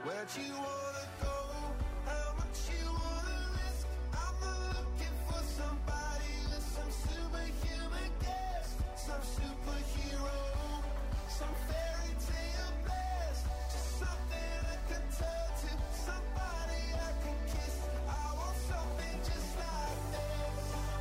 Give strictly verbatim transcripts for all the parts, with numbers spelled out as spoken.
Where'd you wanna go? How much you wanna risk? I'm not looking for somebody with some superhuman gifts, some superhero, some fairy tale bliss, just something I can turn to, somebody I can kiss. I want something just like this.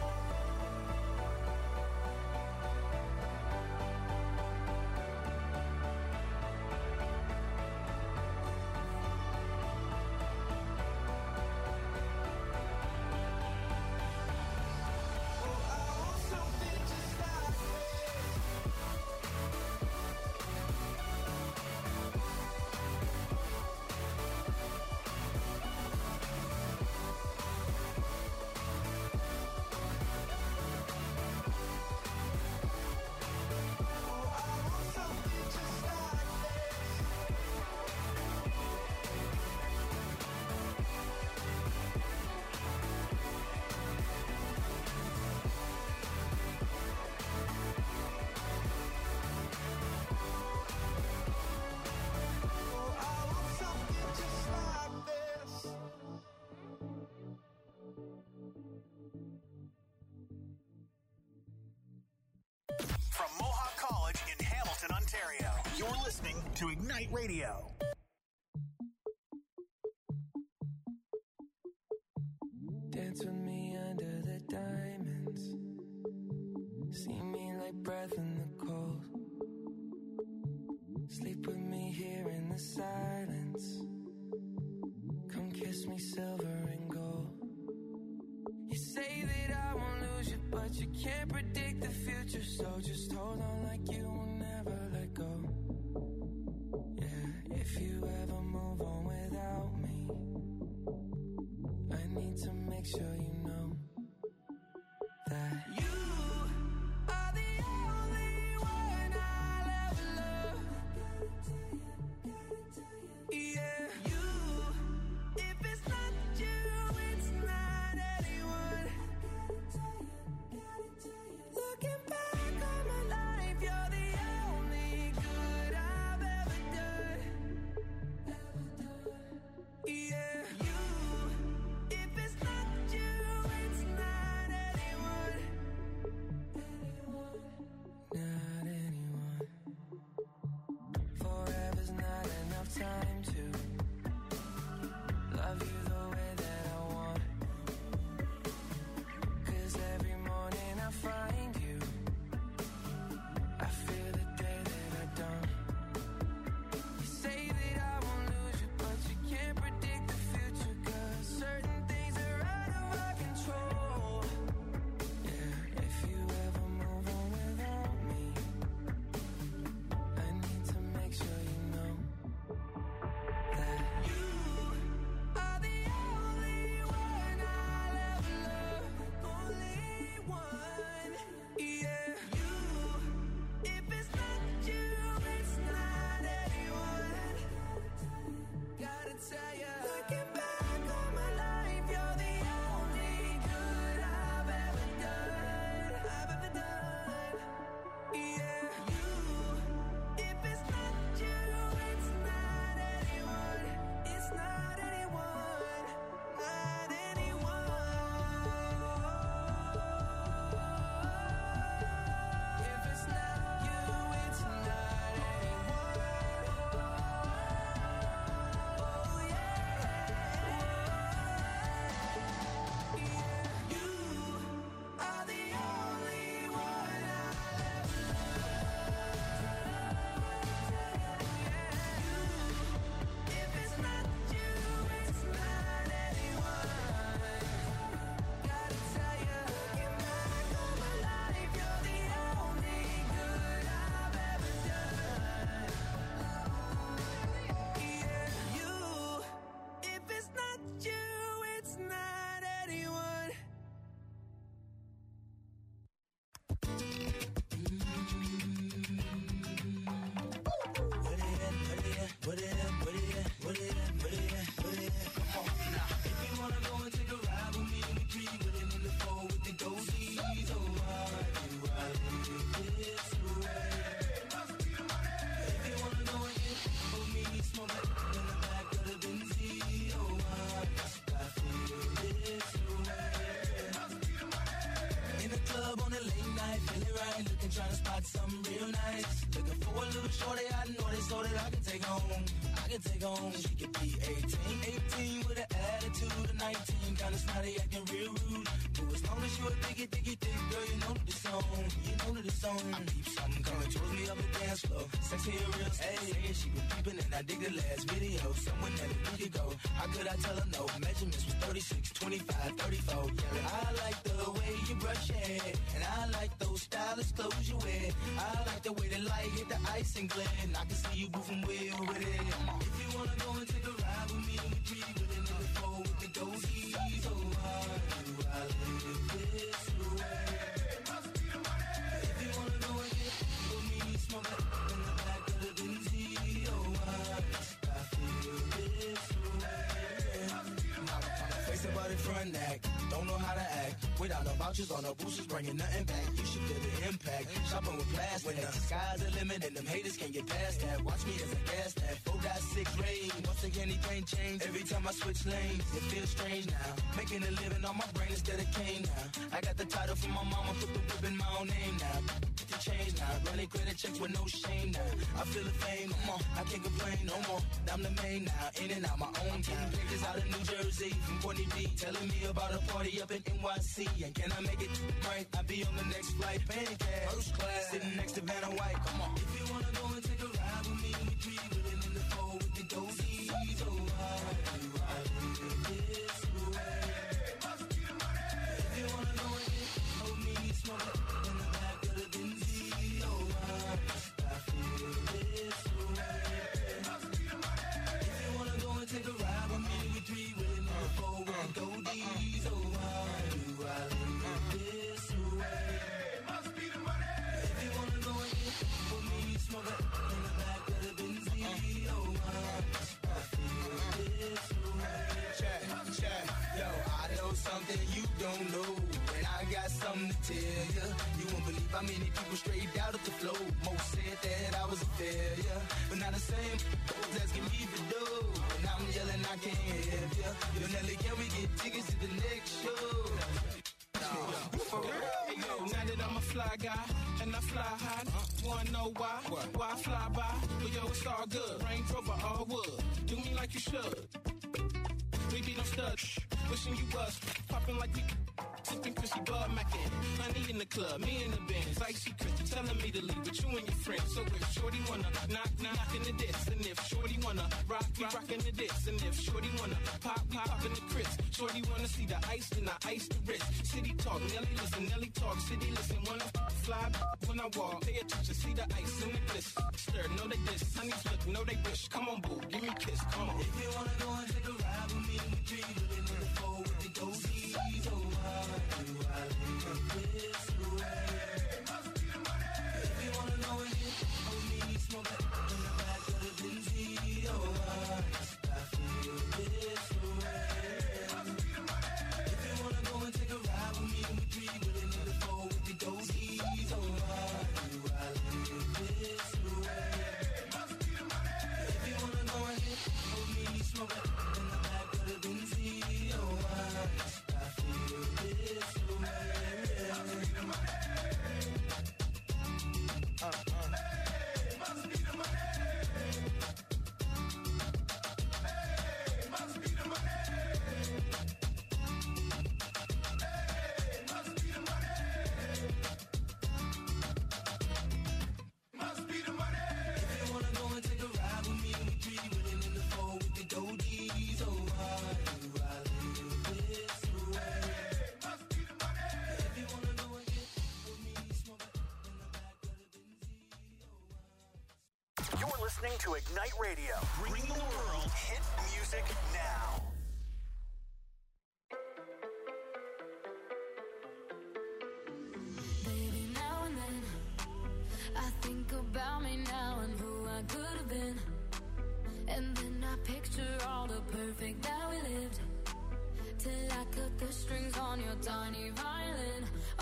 From Mohawk College in Hamilton, Ontario, you're listening to Ignite Radio. Dance with me under the diamonds. See me like breath in the cold. Sleep with me here in the silence. Come kiss me silver and gold. You say that I won't lose you, but you can't predict the future. So just hold on like you will never let go. Yeah, if you ever move on without me, I need to make sure you know that you are the only one I'll ever love. Yeah, you, if it's not you, it's not anyone. Looking back on my life, you're the night, looking, trying to spot something real nice. Looking for a little shorty, I know this so that I can take home. I can take home. She could be eighteen, eighteen with an attitude of nineteen. Kinda snotty, acting real rude. But as long as you a diggy, diggy, dick, girl, you know that it's on. You know that it's on. I peep something coming towards me up the dance floor. Sexy and real, hey, saying she was peeping and I dig the last video. Someone that we could go. How could I tell her no? Measurements was thirty-six, twenty-five, thirty-four. Yeah, I like the way you brush your hair, and I like those stylish clothes you wear. I like the way the light hit the ice and glare, and I can see you moving way over there. If you wanna go and take a ride with me, we three with it in the four with the goatees. Oh, how do I live this way? If you wanna go and get with me, smoke it in the back of the Benz. Oh, how do I feel this way? Face about it front act, don't know how to act. Without no vouchers or no boosters, bringing nothing back. You should feel the impact. Shopping with plastic. When the sky's the limit and them haters can't get past that. Watch me as I gas that. four point six range. Once again, anything change. Every time I switch lanes, it feels strange now. Making a living on my brain instead of cane now. I got the title from my mama, put the whip in my own name now. Get the change now. Running credit checks with no shame now. I feel the fame, come on. I can't complain no more. I'm the main now. In and out my own town. Pictures out of New Jersey from Courtney B. Telling me about a party up in N Y C. And can I make it right? I'll be on the next flight. Pancake, first class, sitting next to Vanna White. Come on. If you wanna go and take a ride with me, we three willing in the four with the dozies. Oh, how do I live this way? If you wanna go and get with me, smoke it in the back of the Benz. Oh, how do I feel this way? If you wanna go and take a ride with me, we three willing in the four with the dozies. Oh, how do I live this way? Must be the money. If you wanna go and get with me, smoke it in the back of the Benz. Oh, how I feel this way. Check, check. Yo, I know something you don't know, and I got something to tell you. You won't believe how many people straight out of the flow. Most said that I was a failure, but not the same. Those asking me for dough, and I'm yelling I can't help ya. Yo, Nelly, can we get tickets to the next show? For real? Yo, now that I'm a fly guy and I fly high, wanna know why? Why I fly by? But yo, it's all good. Range Rover, all wood. Do me like you should. We be them studs, wishing you was popping like we sipping Chrissy Bud Mackin. Honey in the club, me in the Benz, icy Chris telling me to leave with you and your friends. So if Shorty wanna knock, knock in the diss, and if Shorty wanna rock, we rockin' the diss, and if Shorty wanna pop, we poppin' the Chris. Shorty wanna see the ice, then I ice the wrist. City talk, Nelly listen, Nelly talk, city listen. Wanna fly when I walk, pay attention, see the ice in the bliss. Stir, know they diss, honeys look, know they wish. Come on, boo, give me a kiss, come on. If you wanna go and take a ride with me, we three willing in the four with the dozies. Oh, how do I live this way? If you wanna go and get with me, smoke it in the back of the Benz. Oh, how I feel this way. If you wanna go and take a ride with me, we three willing in the four with the dozies. Oh, how do I live this way? If you wanna go and get with me, smoke it in the back of the Benz. Oh, how I feel this way. Uh, uh. Hey, must be the money. Hey, must be the money. Hey, must be the money. Must be the money. If you wanna go and take a ride with me, we three willing in the four with the dozies. Oh, how do I live this way? Must be the money. If you wanna go and get with me, smoke it in the back of the Benz. You're listening to Ignite Radio, bringing the world hit music now. Baby, now and then I think about me now and who I could have been. And then I picture all the perfect that we lived, till I cut the strings on your tiny violin.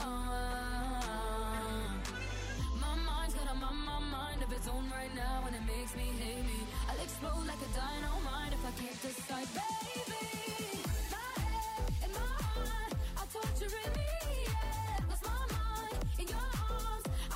Uh, my mind's got a my, my mind of its own right now, and it makes me hate me. I'll explode like a dynamite if I can't decide, baby. My head and my heart are torturing me, yeah. Lost my mind in your arms.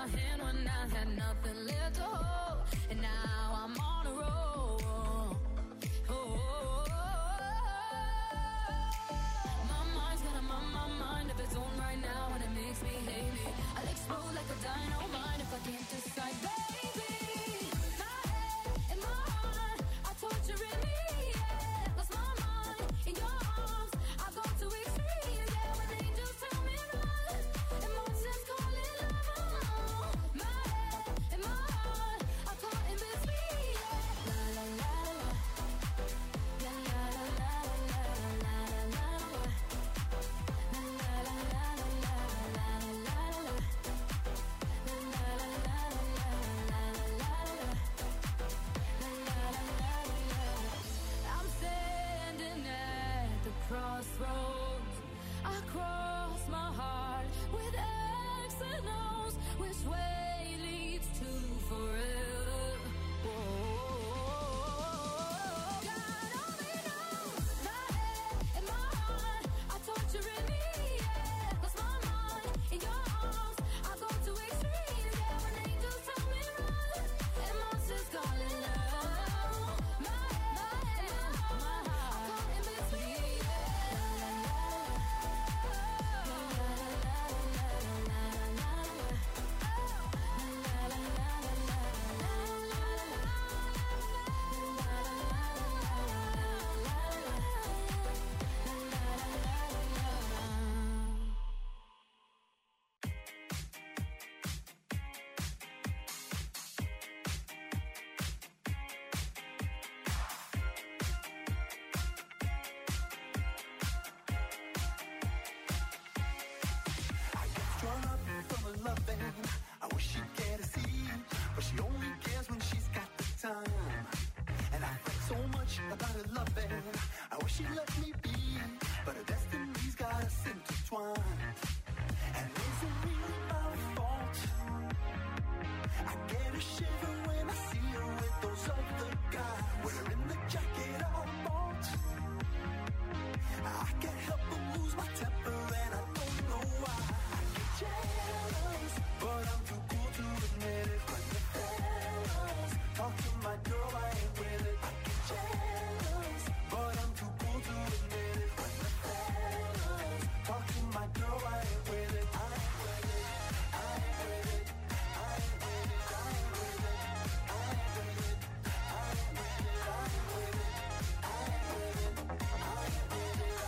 my hand when I had nothing left to hold, and now I'm on a roll. Oh, oh, oh. My mind's got a mind, my mind of its own right now, and it makes me hate me. I'll explode like a dynamite if I can't decide, baby. My head and my heart are torturing me. Yeah, lost my mind in your arms. I go to extremes. Yeah, when angels tell me run, emotions calling love. My head and my heart are caught in between. Yeah. La la la la, la la la la la la la la, la la la la la la la la. I'm standing at the crossroads. I cross my heart with X and O's. Which way leads to forever? Whoa. God only knows. My head and my heart are torturing me. Yeah, lost my mind in your arms. I go to extremes. Yeah, when angels tell me run, and monsters calling love. My head and my heart are caught in between. Strung up from a loving, I wish she'd get to see, but she only cares when she's got the time. And I fret so much about her loving, I wish she'd let me be, but her destiny's got us intertwined. And is it really my fault? I get a shiver when I see her with those other guys, wearing the jacket I bought. I can't help but lose my temper, and I don't know why. I get jealous, but I'm too cool to admit it. When the fellas talk to my girl, I ain't with it. I get jealous, but I'm too cool to admit it. When the fellas talk to my girl, I ain't with it. I ain't with it. I ain't with it. I ain't with it. I ain't with it. I ain't with it. I ain't with it. I ain't with it. I ain't with it. I ain't with it.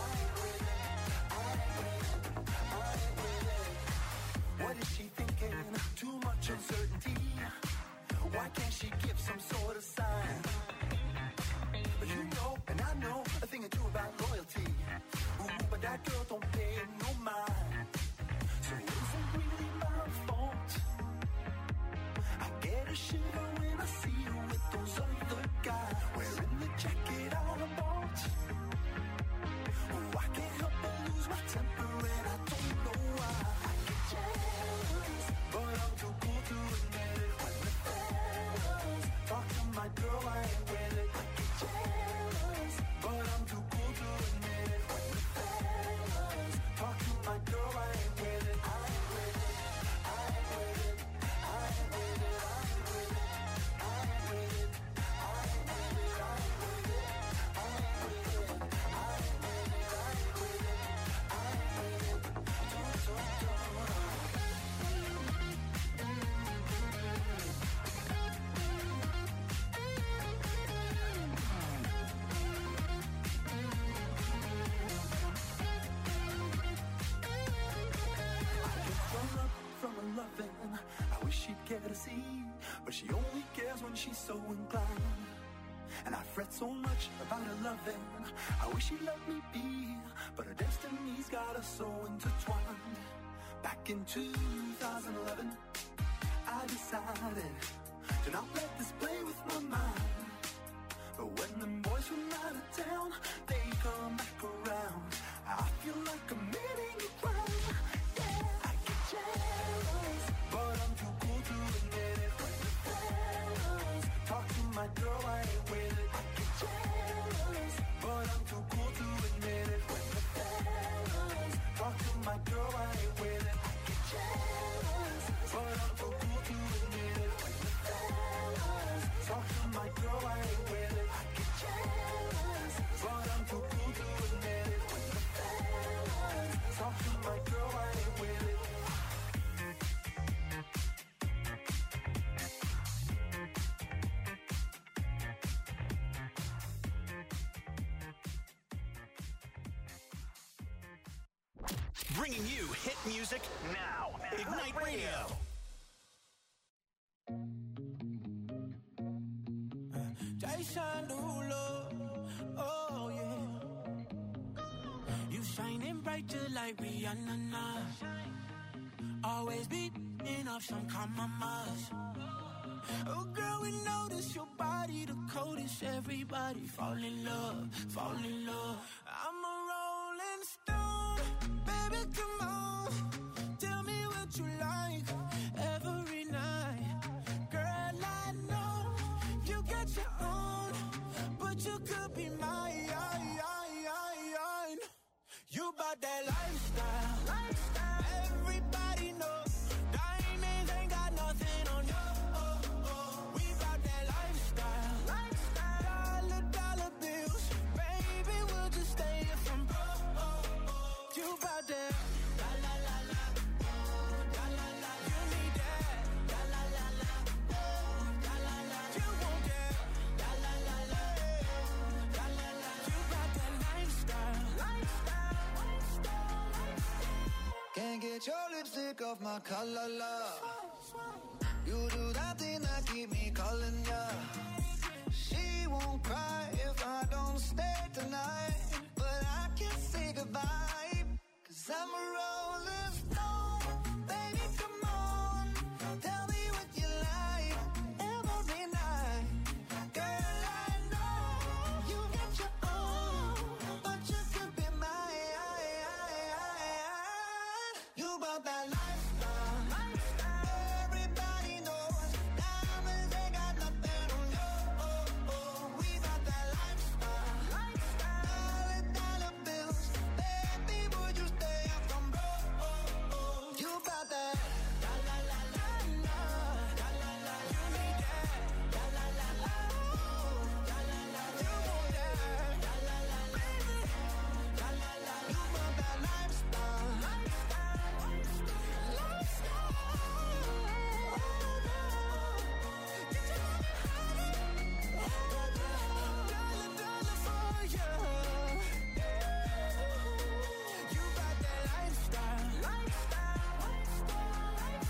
What is she thinking? Too much uncertainty. Why can't she give some sort of sign? But you know, and I know a thing or two about loyalty. Ooh, but that girl don't pay no mind. So is it really my fault? I get a shiver when I see her with those other guys, wearing the jacket I bought. Oh, I can't help but lose my temper, and I don't know why. I get jealous, but I'm too cool to admit it. When the fellas talk to my girl, I ain't with it. I get jealous, but I'm too cool to admit it. When the fellas talk to my girl, I ain't with it. I ain't with it. I ain't with it. I ain't with it. I ain't with it. I ain't with it. I ain't with it. I ain't with it. I ain't with it. I ain't with it. I ain't with it. I ain't with it. Don't, don't, don't. I get strung up from her loving, I wish she'd care to see, but she only cares when she's so inclined. And I fret so much about her loving, I wish she'd let me be, but her destiny's got us so intertwined. Back in two thousand eleven, I decided to not let this play with my mind. But when them boys from out of town, they come back around, I feel like I'm committing a crime. Yeah, I get jealous, but I'm too cool to admit it. When the fellas talk to my girl, I ain't with it. I get jealous, but I'm too cool to admit it. When the fellas talk to my girl, I ain't with it. I get jealous, but I'm too cool Bringing you hit music now. Ignite Radio. Jason Derulo, oh yeah. You shining bright just like Rihanna now. Always beating up some compromise. Oh girl, we notice your body the coldest. Everybody fall in love, fall in love. I'm a rolling stone, baby, come on. Tell me what you like every night. Girl, I know you got your own, but you could be mine. You bout that lifestyle, lifestyle. Everybody knows diamonds ain't got nothing on you. Oh, oh. We bout that lifestyle, lifestyle. Dollar, dollar bills, baby, we'll just stay here from broke. Oh, oh. You bout that la la la la, la la la. You need that la la la la, la la la. You want that la la la la, la la la. You bout that lifestyle, lifestyle. Can't get your lipstick off my collar, love. You do that thing that keep me calling ya. She won't cry if I don't stay tonight, but I can't say goodbye, cause I'm a rolling stone. Baby, come on, tell me what you like every night. Girl, I know you got your own, but you could be mine. You about that lifestyle, lifestyle. Everybody knows diamonds ain't got nothing on you. Oh, oh. We about that lifestyle, lifestyle. Dollar, dollar bills, baby, would you stay up from broke? Oh, oh. You about that la la la la la, la la la. You need that la la la la, la la la. You want that la la la, baby, la la la. You about that lifestyle, lifestyle, lifestyle. Get your money, dollar, dollar for you. You about that lifestyle, lifestyle, lifestyle.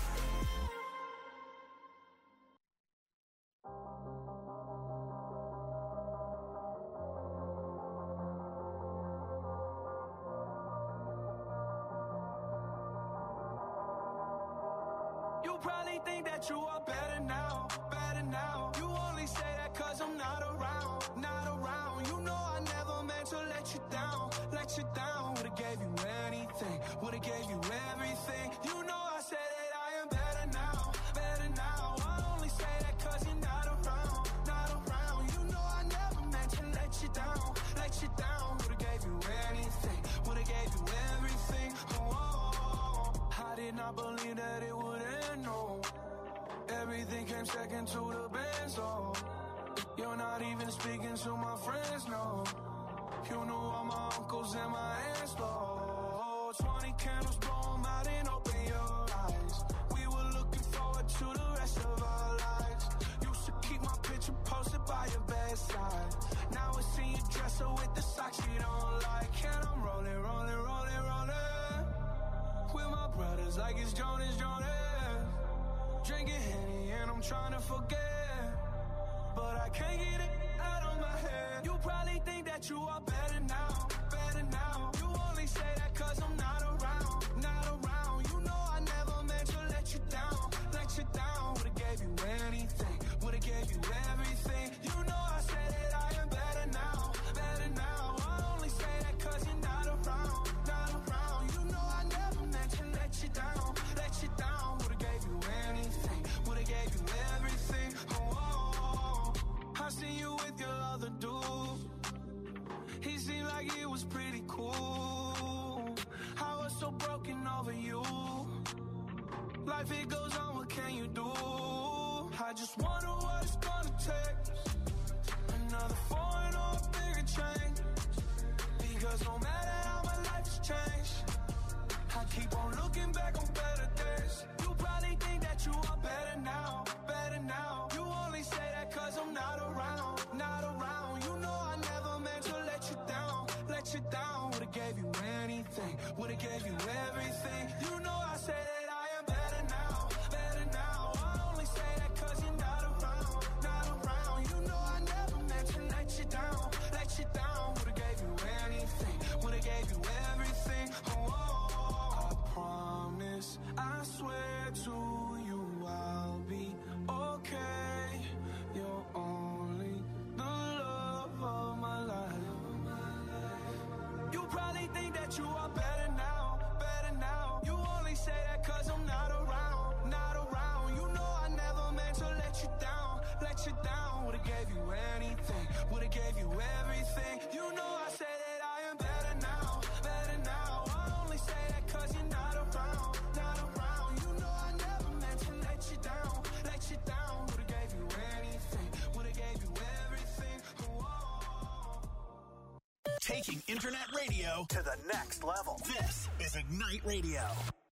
You probably think that you are better now, better now. You only say that cause I'm not around, not around. You know I never meant to let you down, let you down. Would've gave you anything, would've gave you everything. You know I said that I am better now, better now. I only say that cause you're not around, not around. You know I never meant to let you down, let you down. Would've gave you anything, would've gave you everything. Oh, oh, oh. I did not believe that it would end, no. Everything came second to the benzo. You're not even speaking to my friends, no. You knew all my uncles and my aunts, though. Twenty candles, blow 'em out and open your eyes. We were looking forward to the rest of our lives. Used to keep my picture posted by your bedside. Now I see you dresser with the socks you don't like. And I'm rolling, rolling, rolling, rolling with my brothers like it's Jonas, Jonas. Drinking Henny and I'm trying to forget, but I can't get it out of my head. You probably think that you are better now, better now. You only say that cause I'm not around, not around. You know I never meant to let you down, let you down. Would've gave you anything, would've gave you everything. You know I said that I am better now, better now. I only say that cause you're not around, not around. You know I never meant to let you down, let you down. Would've gave you anything, would've gave you everything. Oh, oh, oh. I seen you with your other dude. He seemed like it was pretty cool. I was so broken over you. Life it goes on, what can you do? I just wonder what it's gonna take. Another foreign or a bigger change. Because no matter how my life has changed, I keep on looking back on better days. You probably think that you are better now, better now. You only say that cause I'm not around, not around. You know I never meant to let you down, let you down. Would've gave you anything, would've gave you everything. swear to you I'll be okay. You're only the love of my life. You probably think that you are better now, better now. You only say that cause I'm not around, not around. You know I never meant to let you down, let you down. Would've gave you anything, would've gave you everything. You know I say that I am better now, better now. I only say that cause you're not around, not around. You know I never meant to let you down, let you down. Would've gave you anything, would've gave you everything. Whoa. Taking internet radio to the next level. This is Ignite Radio.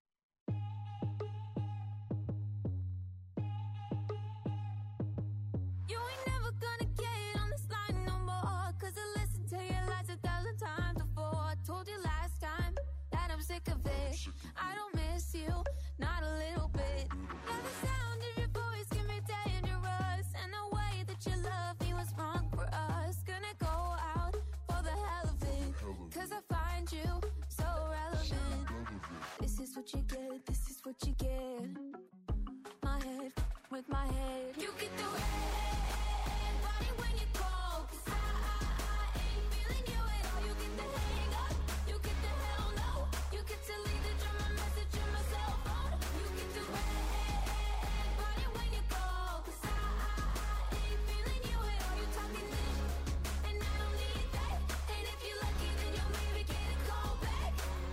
You ain't never gonna get on this line no more. Cause I listened to your lies a thousand times before. I told you last time that I'm sick of it. I don't miss you, not a little bit. Now the sound of your voice can be dangerous. And the way that you love me was wrong for us. Gonna go out for the hell of it. Cause I find you so relevant. This is what you get, this is what you get. My head with my head. You get the red body when you call. Cause I, I, I ain't feeling you at all. You get the hang up, you get the hell no. You get to leave the drum, my message on my cell phone. You get the red body when you call. Cause I, I, I ain't feeling you at all. You talking this, and I don't need that. And if you're lucky, then you'll maybe get a call back.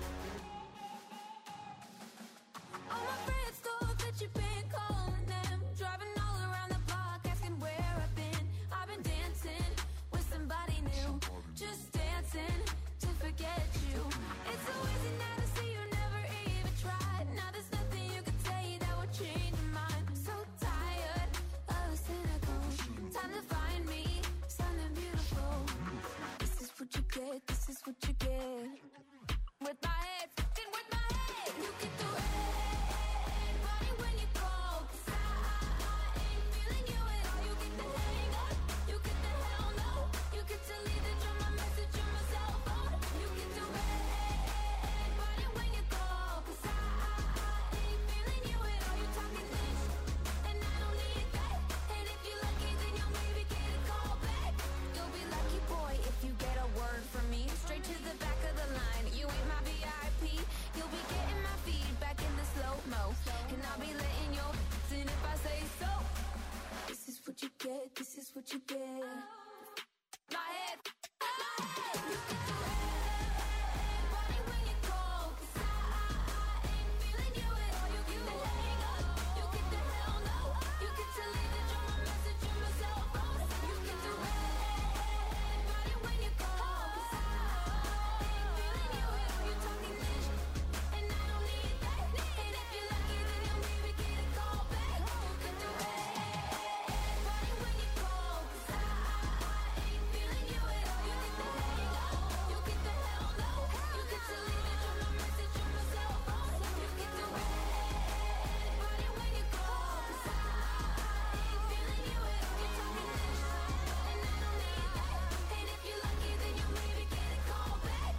All my friends thought that you've been calling them, driving all around the block, asking where I've been. I've been dancing with somebody new, just dancing to forget you. It's so easy now to see you never even tried. Now there's nothing you could say that would change your mind. I'm so tired of the cynical. Time to find me something beautiful. This is what you get, this is what you get. With my head, fucking with my head. You get the red body when you call. Cause I, I, I ain't feeling you at all. You get the hang up, you get the hell no. You get to leave the drum, my message on my cell phone. You get the red body when you call. Cause I, I, I ain't feeling you at all. You talking this, and I don't need that. And if you're lucky, then you'll maybe get a call back. You'll be lucky, boy, if you get a word from me. Straight to the back of the line. You ain't my V I P. You'll be getting my feedback in the slow-mo. And I'll be letting your in if I say so. This is what you get, this is what you get. My head, my head. You get the red body when you call. Cause I, I, I ain't feeling you at all. You get the hang up, you get the hell no. You get to leave the drum, my message on my cell phone. You get the red body when you call. Cause I, I ain't feeling you at all. You talking this, and I don't need that. And if you're lucky, then you'll maybe get a call back. You get the red body when you call. Cause I, I ain't feeling you at all. You get the hang up, you get the hell no. You get to leave the drum, my message on my cell phone. You get the red body when you call. Cause I, I ain't feeling you at all. You talking this, and I don't need that. And if you're lucky, then you'll maybe get a call back.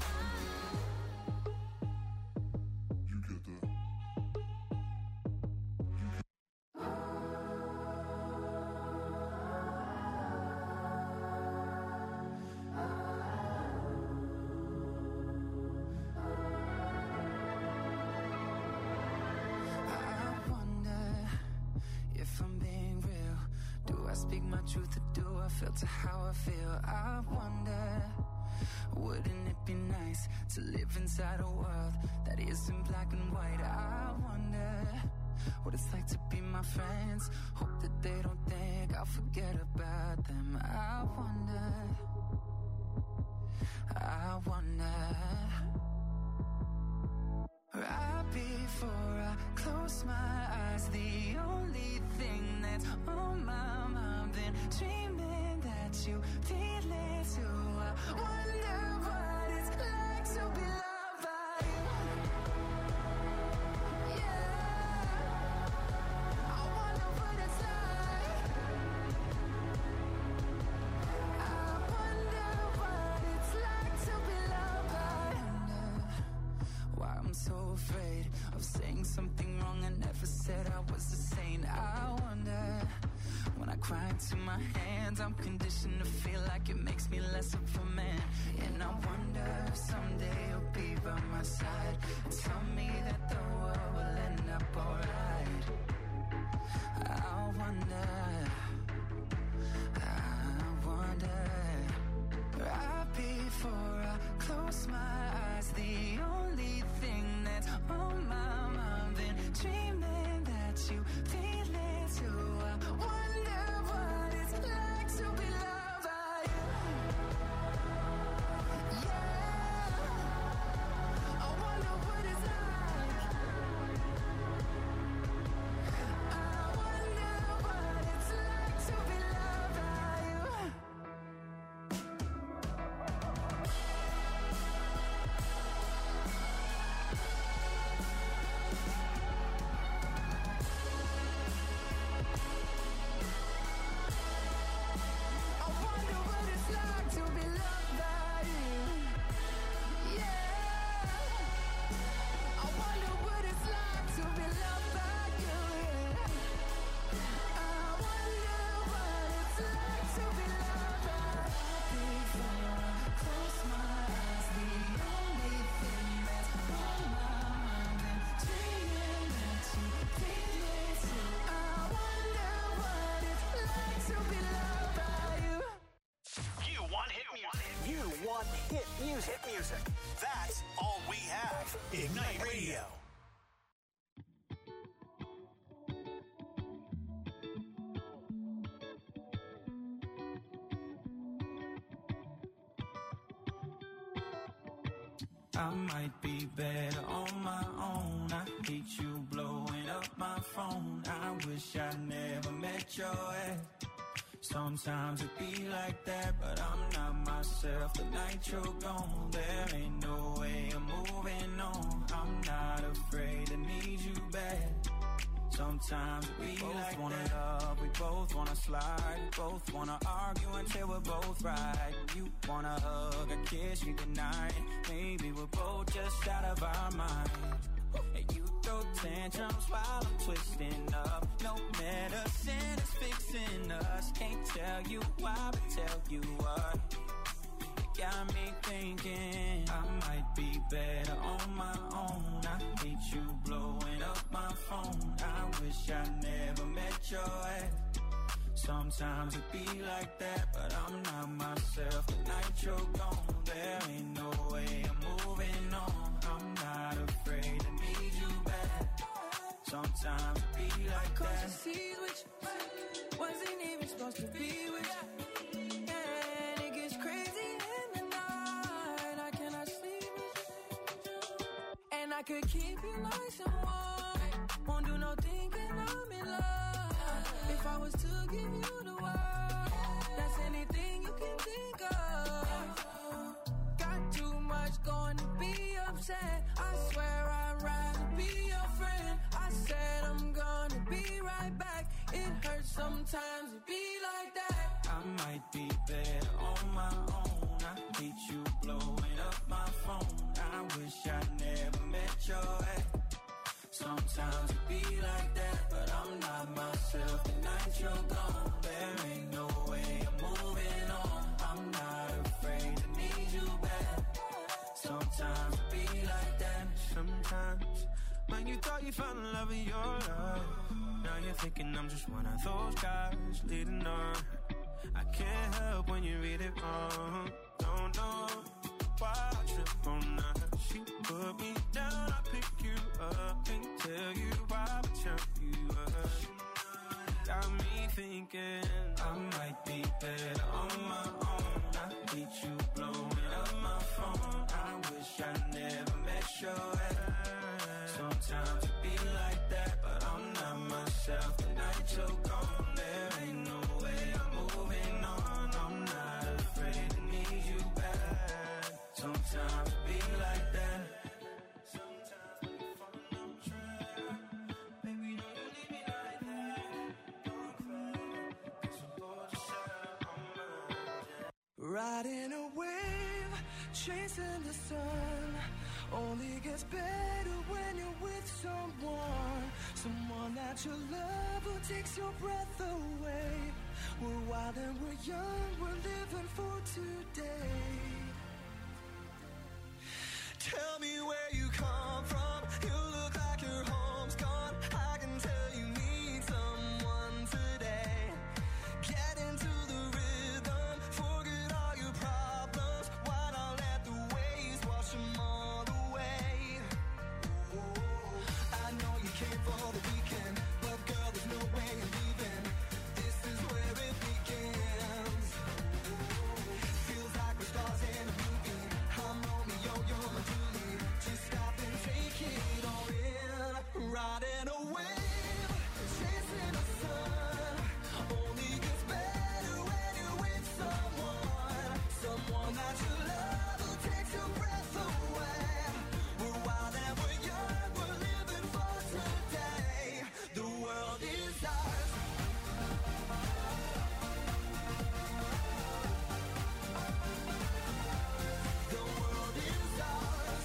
You get the. I wonder if I'm being real. Do I speak my truth or do I filter how I feel? I wonder, wouldn't it be nice to live inside a world that isn't black and white? I wonder what it's like to be my friends. Hope that they don't think I'll forget about them. I wonder, I wonder. Right before I close my eyes, the only thing that's on my mind, been dreaming that you feel it too. I wonder what it's like to be loved by you. Yeah, I wonder what it's like. I wonder what it's like to be loved by you. Why I'm so afraid of saying something wrong I never said into my hands. I'm conditioned to feel like it makes me less of a man. And I wonder if someday you'll be by my side and tell me that the world will end up alright. I wonder, I wonder. Right before I close my eyes, the only thing that's on my mind, been dreaming that you feel it too. I wonder what it's like to be loved by you. Yeah, I wonder what it's like. I wonder what it's like to be loved by you. I wonder what it's like to be loved by you. Yeah, I wonder what it's like to be loved by you. Yeah, I wonder what it's like to be loved by you. Before I close my eyes, the only thing that's on my mind, and dreaming that you feel it too. I wonder what it's like to be loved by you. You want hit music. You want hit music. Hit music. That's all we have. Ignite Radio. I might be better on my own. I hate you blowing up my phone. I wish I never met your ex. Sometimes it be like that, but I'm not myself. The night you're gone, there ain't no way I'm moving on. I'm not afraid to need you back. Sometimes we both like wanna that. Love, we both wanna slide, we both wanna argue until we're both right. You wanna hug and kiss me goodnight. Maybe we're both just out of our mind. And you throw tantrums while I'm twisting up. No medicine is fixing us. Can't tell you why, but tell you what. You got me thinking I might be better on my own. I hate you blowing up my phone. I wish I never met your ex. Sometimes it be like that, but I'm not myself. The night you're gone, there ain't no way I'm moving on. I'm not afraid to need you back. Sometimes it be like that. Cause you see which wasn't even supposed to be with you. And it gets crazy in the night. I cannot sleep with you. And I could keep you nice and warm. Won't do no thinking I'm in love. If I was to give you the world, that's anything you can think of. Got too much going to be upset. I swear I'd rather be your friend. I said I'm gonna be right back. It hurts sometimes to be like that. I might be better on my own. I hate you blowing up my phone. I wish I never met your ex. Sometimes it be like that, but I'm not myself. The night you're gone, there ain't no way I'm moving on. I'm not afraid to need you back. Sometimes it be like that. Sometimes when you thought you found love in your life, now you're thinking I'm just one of those guys leading on. I can't help when you read it wrong. Don't know why I trip on that. She put me down, I pick you up. Can't tell you why, but tell you up. Got me thinking I might be better on my own. I hate you blowing up my phone. I wish I never met your ex. Sometimes it be like that, but I'm not myself. The night you're gone, there ain't no way I'm moving on. I'm not afraid to need you back. Sometimes it be like that. Sometimes when you fall on track, baby, don't you leave me like that. Don't cry, 'cause we're both just out on my. Riding a wave, chasing the sun. Only gets better when you're with someone. Someone that you love who takes your breath away. We're wild and we're young, we're living for today. Tell me where you come from. You look like your home's gone. I can tell you need someone today. Get into the rhythm, forget all your problems. Why not let the waves wash them all away? I know you came for the weekend, but girl, there's no way you're leaving. This is where it begins. Feels like we're stars in a movie. I'm Romeo, you're my Julie. Just stop and take it all in. Riding a wave, chasing the sun. Only gets better when you're with someone. Someone that you love who takes your breath away. We're wild and we're young, we're living for today. The world is ours. The world is ours.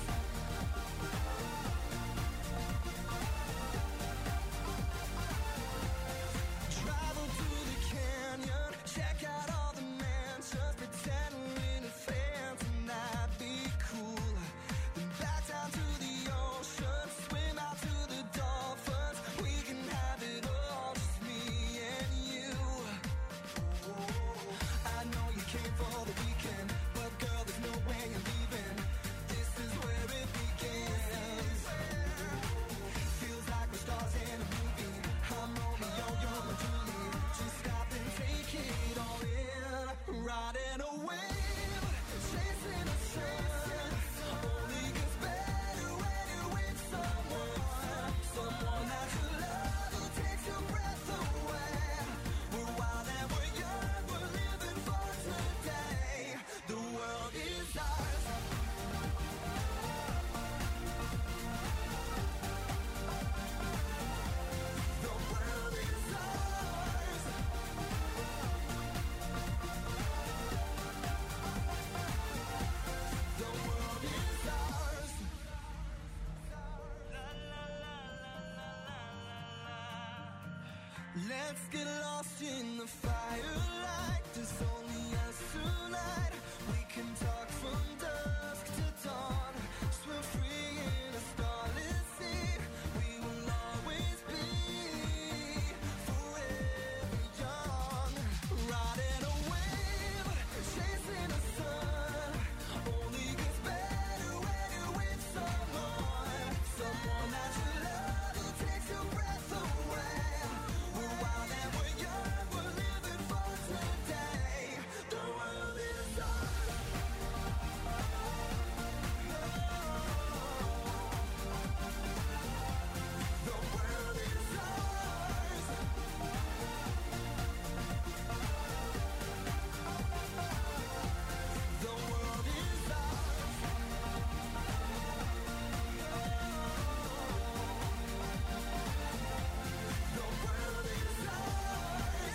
Travel to the canyon, check out all the mansions, pretend we're in a phantom, that'd be cool. Then back down to the ocean, swim out to the dolphins. We can have it all, just me and you. I know you came for the weekend, but girl, there's no way you're leaving. This is where it begins. Feels like we're stars in a movie. I'm Romeo, you're my Julie. Just stop and take it all in. Riding a wave, chasing the sun. Only gets better when you're with someone. Someone that you love who takes your breath away. We're wild and we're young, we're living for today. The world is ours. The world is ours. The world is ours. Let's get lost in the firelight. There's only us tonight. We can talk from dusk to dawn. Swim free in a starless sea. We will always be forever young. Riding a wave, chasing the sun. Only gets better when you're with someone. Someone that you love who takes your breath away. We're wild and we're young, we're living for today. The world is ours. The world is ours. The world is ours. The world is ours.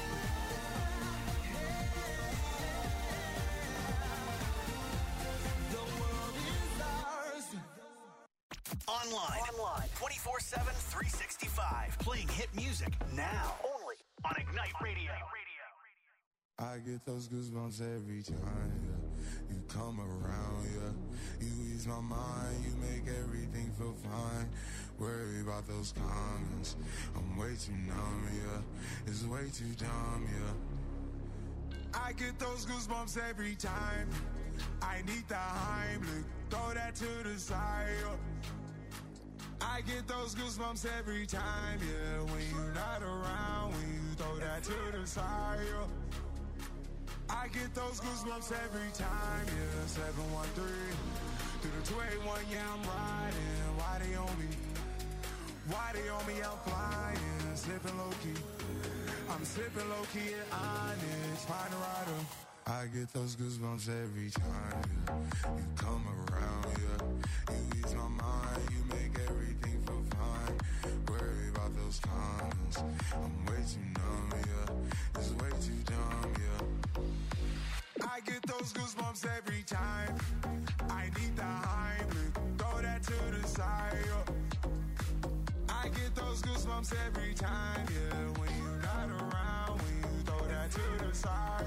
The world is ours. Online. Online. twenty-four seven, three sixty-five. Playing hit music now. Only on Ignite Radio. I get those goosebumps every time, yeah. You come around, yeah. You ease my mind, you make everything feel fine. Worry about those comments, I'm way too numb, yeah. It's way too dumb, yeah. I get those goosebumps every time. I need the Heimlich, throw that to the side, yeah. I get those goosebumps every time, yeah. When you're not around, when you throw that to the side, yeah. I get those goosebumps every time, yeah. seven one three through the two eighty-one, yeah, I'm riding. Why they on me? Why they on me? I'm flying, slipping low key. I'm slipping low key at Onyx, find a rider. I get those goosebumps every time, yeah. You come around, yeah. You ease my mind, you make everything feel fine. Worry about those comments, I'm way too numb, yeah. It's way too dumb, yeah. I get those goosebumps every time. I need the Heimlich, throw that to the side. I get those goosebumps every time, yeah. When you're not around, when you throw that to the side.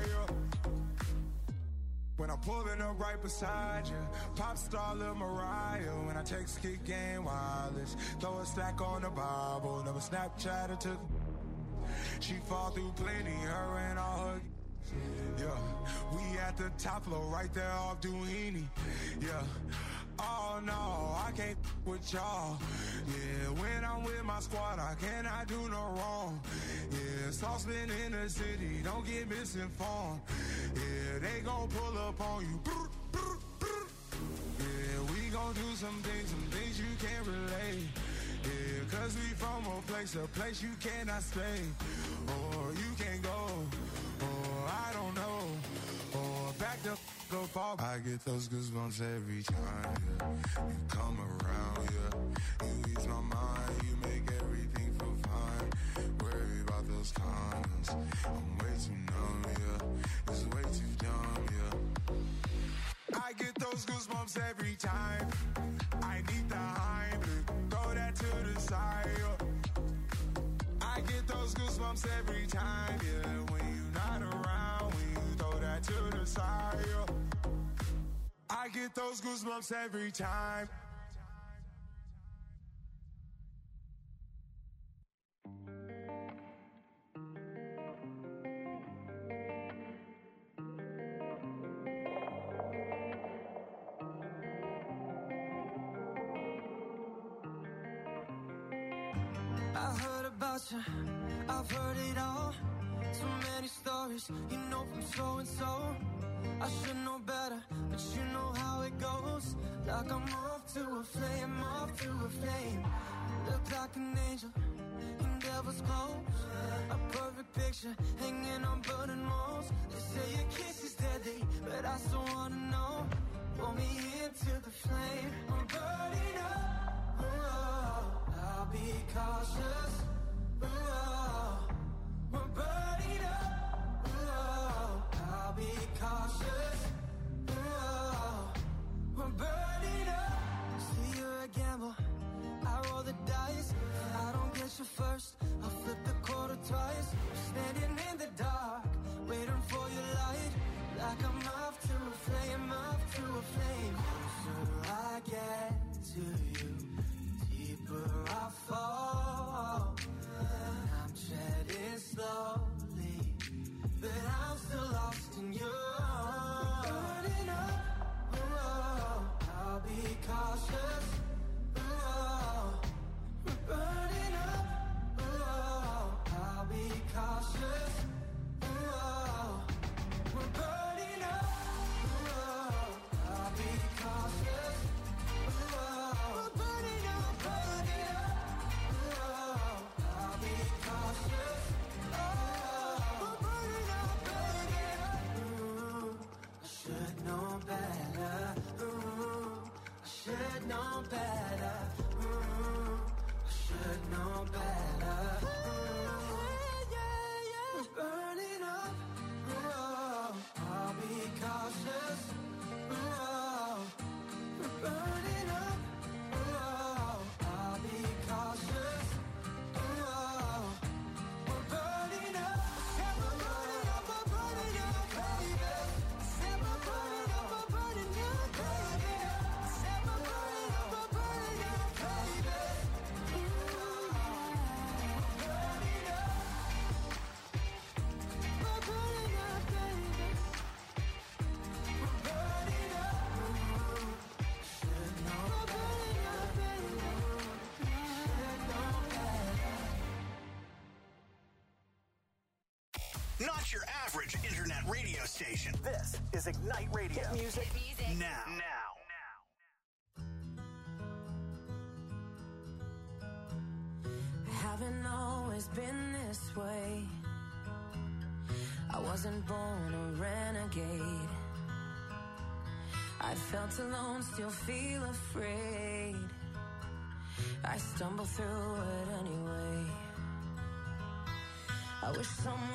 When I'm pulling up right beside you, pop star Lil Mariah. When I text Kick Game Wireless, throw a stack on the Bible. Never Snapchat or took. She fall through plenty, her and all her. Yeah, we at the top floor, right there off Duini. Yeah, oh no, I can't with y'all. Yeah, when I'm with my squad, I cannot do no wrong. Yeah, saucepan in the city, don't get misinformed. Yeah, they gon' pull up on you. Yeah, we gon' do some things, some things you can't relate. Yeah, cause we from a place, a place you cannot stay. Or you can't go, or I don't know. Or back the f*** up off. I get those goosebumps every time, yeah. You come around, yeah. You ease my mind, you make everything feel fine. Worry about those comments, I'm way too numb, yeah. It's way too dumb, yeah. I get those goosebumps every time. I need the Heimlich, throw that to the side. I get those goosebumps every time, yeah. When you're not around, when you throw that to the side. I get those goosebumps every time. I heard about you, I've heard it all. So many stories, you know from so and so. I should know better, but you know how it goes. Like I'm off to a flame, off to a flame. Look like an angel in devil's clothes. A perfect picture hanging on burning walls. They say your kiss is deadly, but I still wanna know. Pull me into the flame, I'm burning up. Oh, I'll be cautious. Oh, we're burning up. Oh, I'll be cautious. Oh, we're burning up. See, you're a gamble. I roll the dice. If I don't get you first, I'll flip the quarter twice. Standing in the dark, waiting for your light. Like I'm off to a flame, off to a flame. Closer I get to you, deeper I fall. And I'm treading slowly, but I'm still lost in you. Burning up, oh, I'll be cautious. Oh, we're burning up, oh, I'll be cautious. Oh, we're burning up, oh, I'll be cautious. Oh, we're burning up, burning up, oh, I'll be cautious. Oh, we're burning up, burning up. Ooh, I should know better. Ooh, I should know better. Ooh, I should know better. Ooh, yeah, yeah. We're burning up. Oh, I'll be cautious. Oh, we're burning up. Oh, I'll be cautious. Oh, we're burning up. Yeah, we're burning up, we're burning up, baby. Said we're burning up, we're burning up, baby. Said we're burning up, we're burning up, baby. Ooh, we're burning up. We're burning up, baby. We're burning up. Ooh, should know. We're burning up, baby. Should know better. Not your average internet radio station. This is Ignite Radio. Hit music, now. Now. I haven't always been this way. I wasn't born a renegade. I felt alone, still feel afraid. I stumble through it anyway. I wish someone would have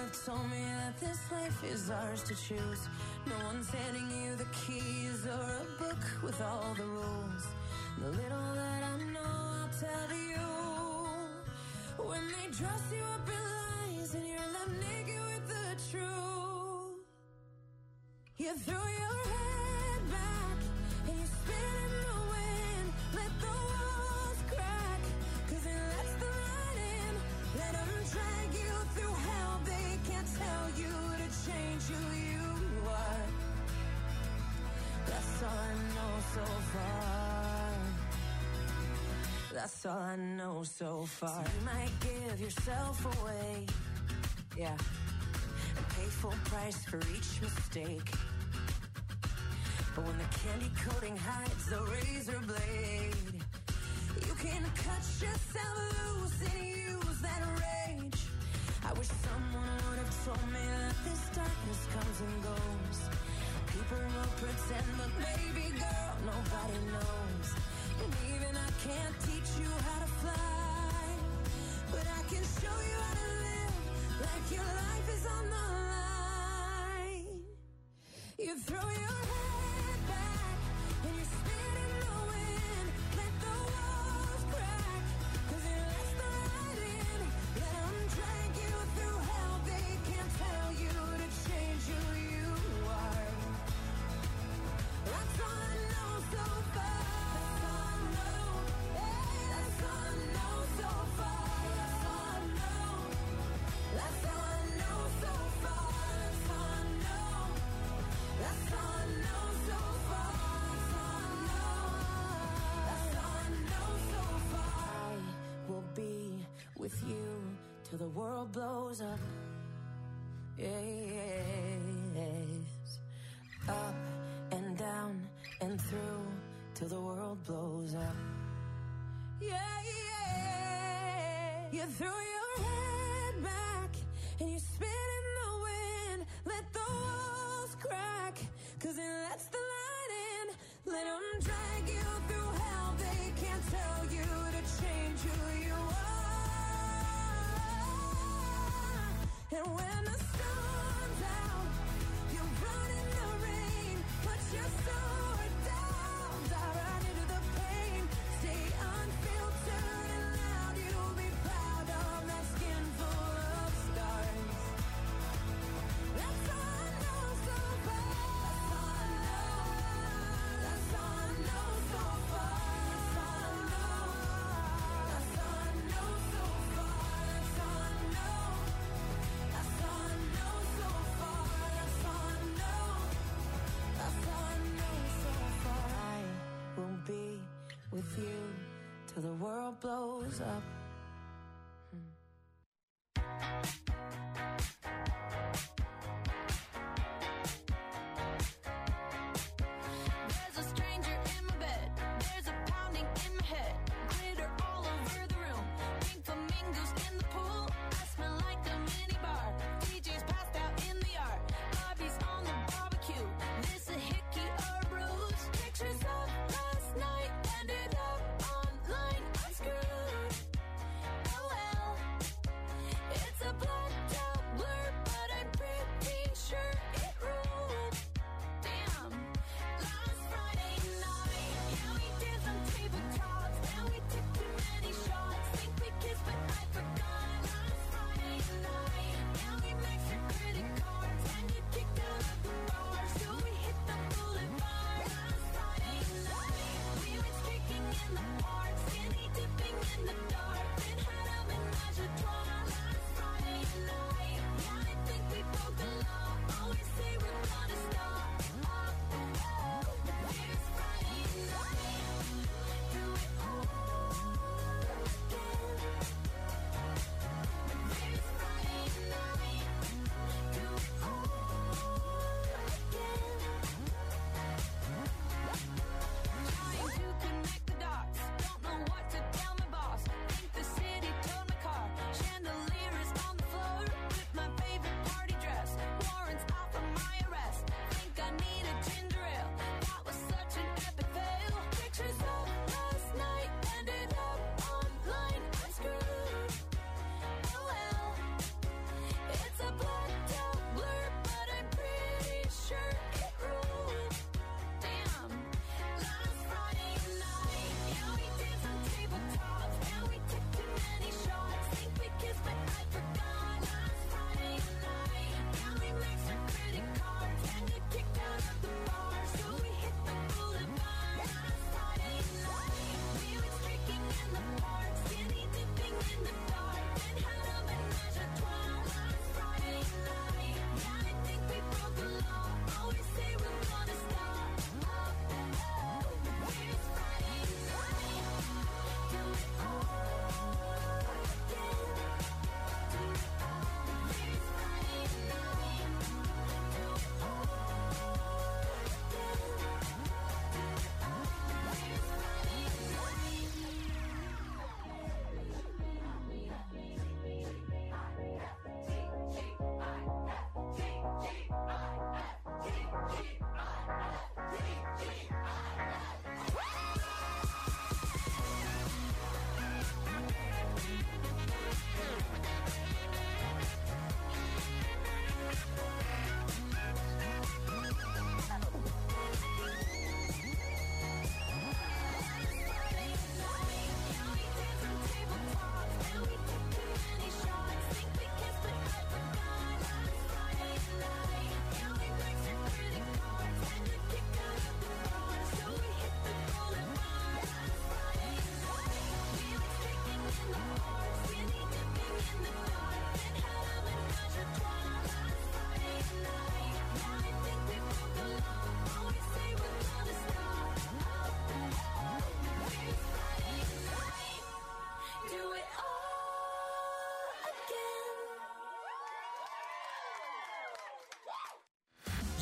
have told me that this life is ours to choose. No one's handing you the keys or a book with all the rules. The little that I know, I'll tell to you. When they dress you up in lies and you're left naked with the truth, you throw your head back and you spin in the wind. Let the walls crack, cause it lets the light in. Let them drag you through hell. They can't tell you to change who you are. That's all I know so far. That's all I know so far. So you might give yourself away, yeah, and pay full price for each mistake. But when the candy coating hides the razor blade, you can cut yourself loose and use that rage. I wish someone would have told me that this darkness comes and goes. People will pretend, but baby girl, nobody knows. And even I can't teach you how to fly, but I can show you how to live like your life is on the line. You throw your head back and you spin in the wind. Let the walls crack, cause it lets the light in. Let them drag you through hell. They can't tell you to change who you are. That's all I know so far. That's all I know. Hey, that's all I know so far. That's all I know. That's all I know so far. That's all I know. That's all I know so far. That's all I know. That's all I know so far. I will be with you till the world blows up. Yes. Up and down and through till the world blows up. Yeah, yeah. You throw your head back and you spin in the wind. Let the walls crack, cause it lets the light in. Let them drag you through hell. They can't tell you to change who you are. And when the sun's out, you run in the rain. Put your sword down, dive right into the pain. Stay unfiltered and loud. You'll be proud of that skin full of scars. That's all I know so far. That's all I know. That's all I know so far. That's all I know. That's all I know so far. That's all I know. That's all I know so far. That's all I know. That's all I know so far. I will be with you till the world blows up. There's a stranger in my bed. There's a pounding in my head. Glitter all over the room. Pink flamingos in the pool. I smell like a mini bar. D J's passed out in the yard. Bobby's on the barbecue. This a hickey or a bruise. Pictures of last night ended up online. I'm screwed.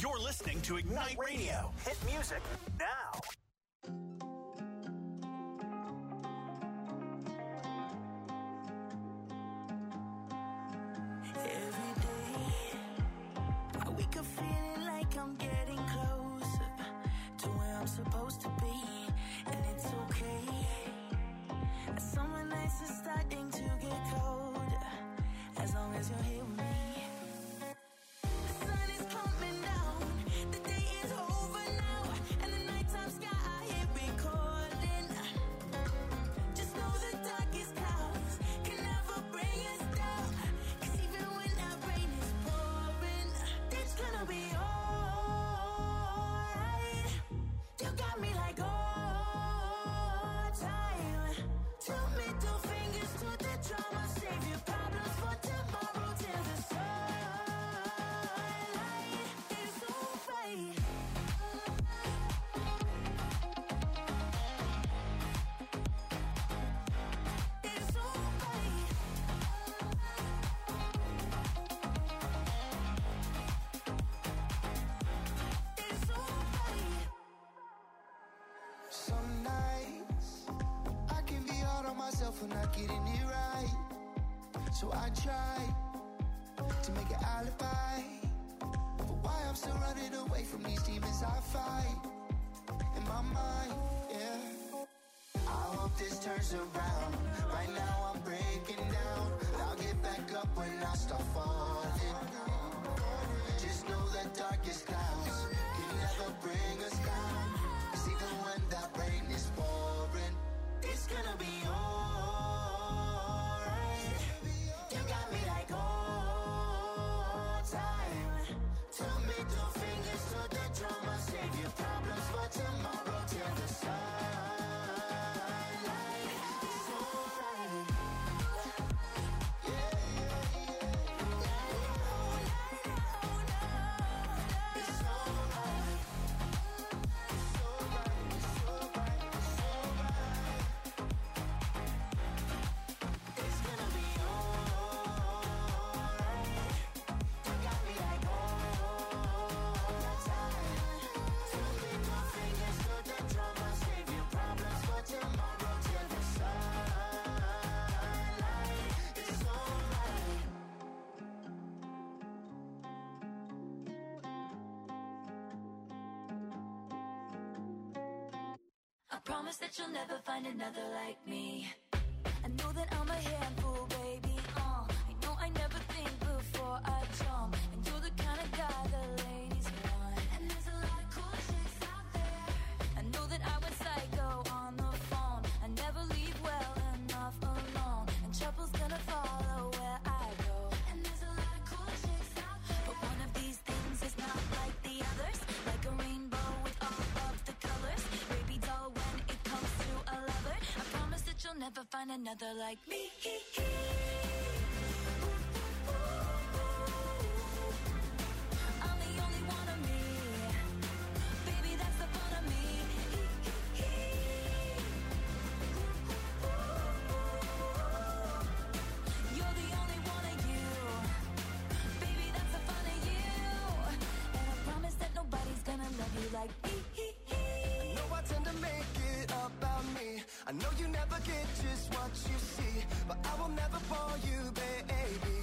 You're listening to Ignite Radio. Hit music now. Every day, I wake up feeling like I'm getting closer to where I'm supposed to be, and it's okay. Summer nights are starting to get colder, as long as you're here with me. The sun is coming down, the day is over now, and the nighttime sky here recording. Just know the darkest clouds can never bring us down, 'cause even when that rain is pouring, it's gonna be alright. You got me like all time. Two middle fingers to the drama, save your problems for tomorrow till the sunlight is so bright. It's so bright. It's so bright. Some nights I can be hard on myself for not getting it right. So I try to make an alibi for why I'm still running away from these demons I fight in my mind, yeah. I hope this turns around. Right now I'm breaking down, but I'll get back up when I start falling. Just know that darkest clouds can never bring us down, 'cause even when that rain is pouring, it's gonna be alright. You got me like all time. Two middle fingers to the drama, save your problems for tomorrow till the sunlight is so bright. Yeah, yeah, yeah. It's so bright. It's so bright. It's so bright. It's so bright. It's gonna be alright. You got me like all time. Two middle fingers to the drama, save your problems for tomorrow till the sunlight is so bright. I promise that you'll never find another like me. I know that I'm a handful, baby. Uh, I know I never think before I jump, and you're the kind of guy the ladies want. And there's a lot of cool chicks out there. I know that I went psycho on the phone. I never leave well enough alone, and trouble's gonna follow where I go. And there's a lot of cool chicks out there, but one of these things is not like the others. Like a rainbow with all of the colors, baby doll when it comes to a lover. I promise that you'll never find another like me. I'm the only one of me, baby, that's the fun of me. You're the only one of you, baby, that's the fun of you. And I promise that nobody's gonna love you like me. I know I tend to make it about me. I know you never get just what you see, but I will never bore you, baby.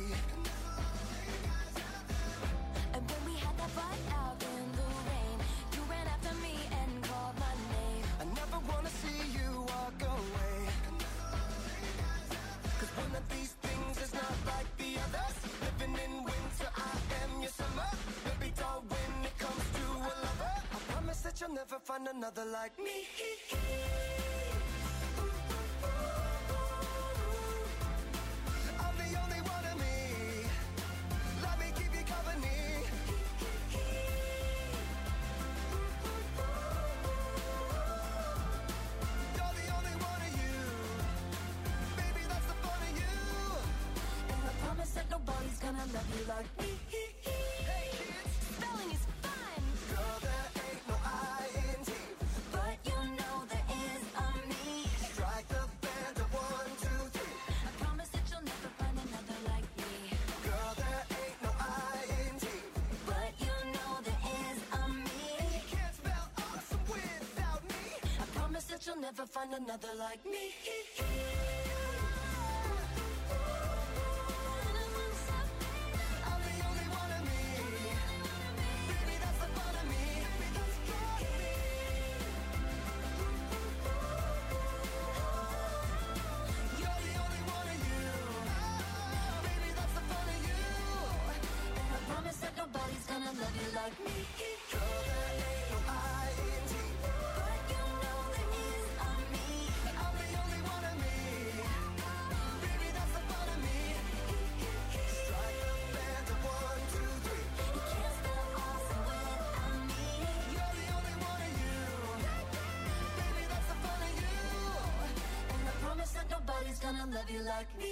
And when we had that fight out in the rain, you ran after me and called my name. I never wanna see you walk away, 'cause one of these things is not like the others. Living in winter, I am your summer. Baby doll when it comes to a lover. I promise that you'll never find another like me. I'm the only one of me. Let me keep you company. You're the only one of you, baby, that's the fun of you. And I promise that nobody's gonna love you like me. Hey kids, Spelling is fun, girl, there ain't no I in T. but you know there is a me. Strike the band of one, two, three. I promise that you'll never find another like me. Girl, there ain't no I in T. But you know there is never find another like me. I'm the only one of me. Baby, that's the fun of me. You're the only one of you. Baby, that's the fun of you. And I promise that nobody's gonna love you like me. Girl, there ain't no I in T. But you know there is on me. I'm the only one of me. Baby, that's the fun of me. Strike the band of one, two, three. You can't stop us when I'm me. You're the only one of you. Baby, that's the fun of you. And I promise that nobody's gonna love you like me.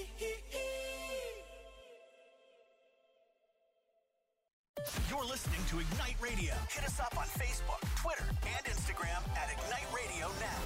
You're listening to Ignite Radio. Hit us up on Facebook, Twitter, and Instagram at Ignite Radio Now.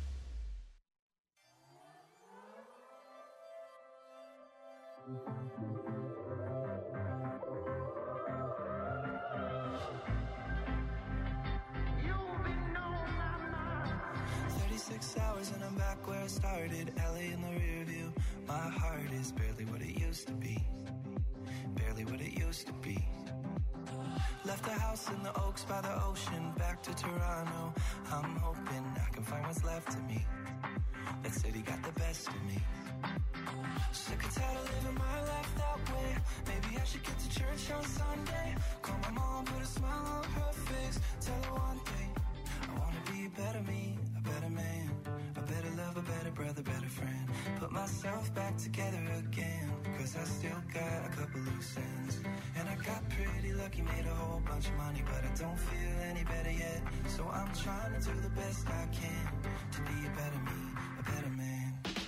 thirty-six hours and I'm back where I started. L A in the rear view. My heart is barely what it used to be. Barely what it used to be. Left the house in the Oaks by the ocean, back to Toronto. I'm hoping I can find what's left of me. That city got the best of me. Sick and tired of living my life that way. Maybe I should get to church on Sunday. Call my mom, put a smile on her face. Tell her one thing, I wanna be a better me, a better man, a better love, a better brother, better friend. Put myself back together again, cause I still got a couple loose ends. And I got pretty lucky, made a whole bunch of money, but I don't feel any better yet. So I'm trying to do the best I can to be a better me, a better man.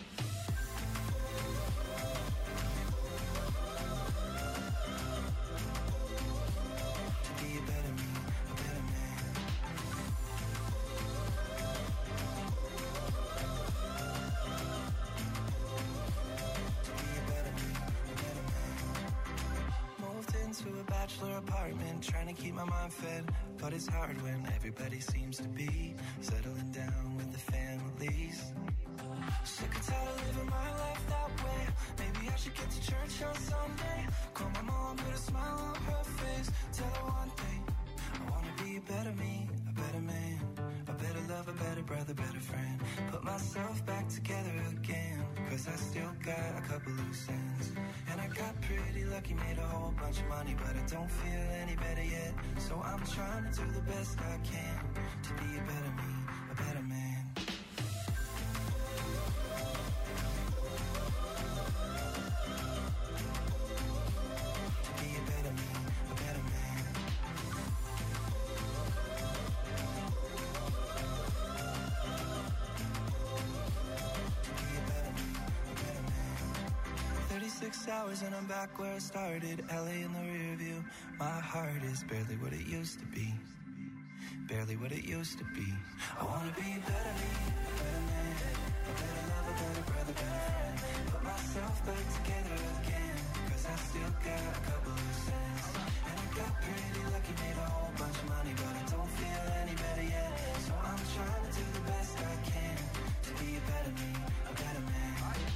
To be a better me, a better man. To be a better me, a better man. Moved into a bachelor apartment, trying to keep my mind fed. But it's hard when everybody seems to be settling down with the families. Sick and tired of living my life that way. Maybe I should get to church on Sunday. Call my mom, put a smile on her face. Tell her one thing, I wanna be a better me, a better man, a better love, a better brother, better friend. Put myself back together again, cause I still got a couple loose ends. And I got pretty lucky, made a whole bunch of money, but I don't feel any better yet. So I'm trying to do the best I can to be a better me, a better man. To be a better me, a better man. To be a better me, a better man. thirty-six hours and I'm back where I started. L A in the rear view. My heart is barely what it used to be. Barely what it used to be. I wanna be a better me, a better man, a better love, a better brother, better friend. Put myself back together again, cause I still got a couple loose ends. And I got pretty lucky, made a whole bunch of money, but I don't feel any better yet. So I'm trying to do the best I can to be a better me, a better man.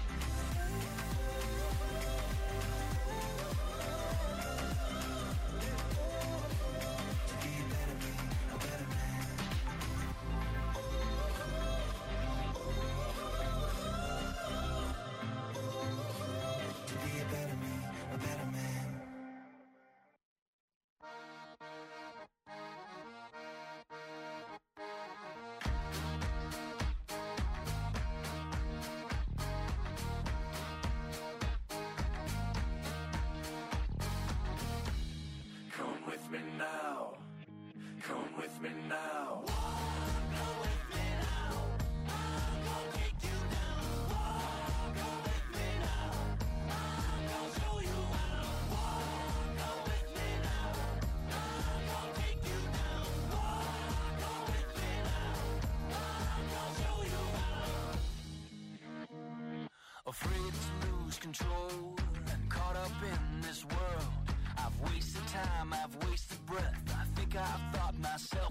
with me now. Come with me now. Afraid to lose control and caught up in this world. I've wasted time, I've wasted breath. I think I've thought myself